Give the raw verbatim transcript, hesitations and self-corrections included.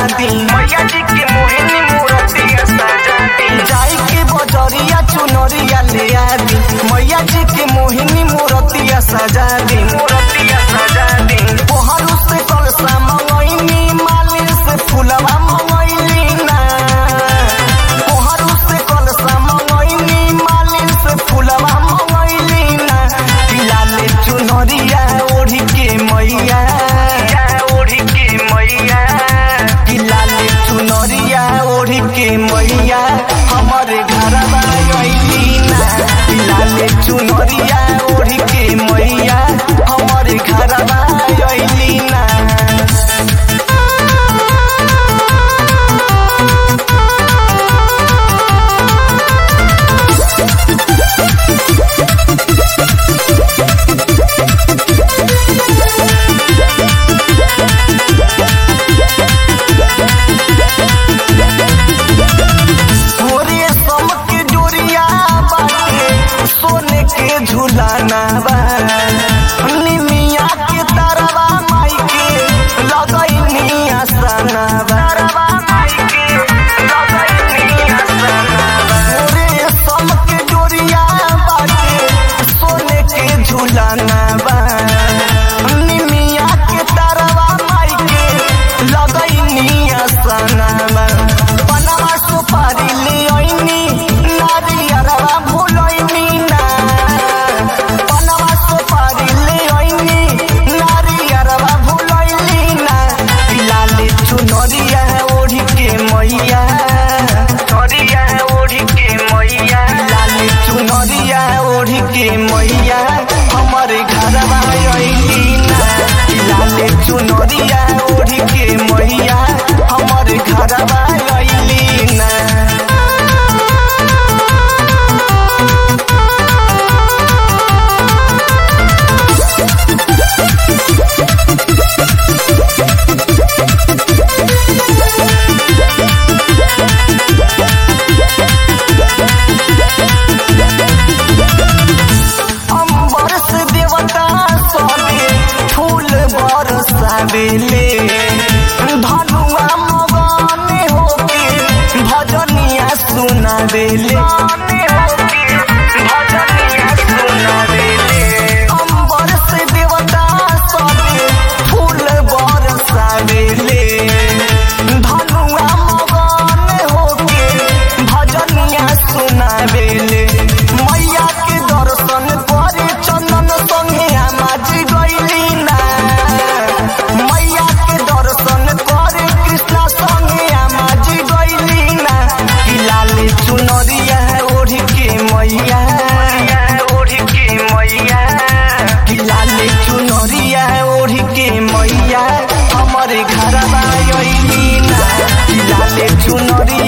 दी मैया जी के मोहिनी मूर्तिया सजा दी जाई के बजरिया चुनरिया ले आदी मैया जी के मोहिनी मूर्तिया सजा दी मूर्तिया सजा दी कोहरू से कलसा मंगैनी माली से फुलवा मंगैली ना कोहरू से कलसा मंगैनी माली से फुलवा मंगैली ना लाले चुनरिया ओढ़ी के मैया ओढ़ी के मैया लाले चुनरिया ओढ़ी के मैया हमारे घरवा अइली ना लाले चुनरिया ओढ़ी के मैया हमारे घरवा अइली ना झुलाना बा निमिया के तरवा माई के लगैनी आसना बा तरवा माई के लगैनी आसना बा रे सम के डोरिया बाटे सोने के झुलाना बा निमिया के तरवा माई के लगैनी आसना बा बनवा सुपारी ले आईनी नारियरवा भुलैनी ना चुनरिया ओढ़ी के मैया चुनरिया ओढ़ी के मैया लाली चुनरिया ओढ़ी के मैया हमारे घरवा अइली ना लाली चुनरिया ओढ़ी के मैया हमारे घरवा अइली ना बेले धनुआ मगने होके भजनिया सुना बेले भजनिया सुना बेले अंबर से देवता सबे फूल बरसा बेले धनुआ मगने होके भजनिया सुना बेले मैया के दर्शन करे चंदन संगे आमाजी गइली ना मैया के दर्शन करे कृष्णा संगे आमाजी गइली ना लाले चुनरिया ओढ़ी के मैया ओढ़ी के मैया लाले चुनरिया ओढ़ी के मैया हमारे घरवा अइली ना लाले चुनरिया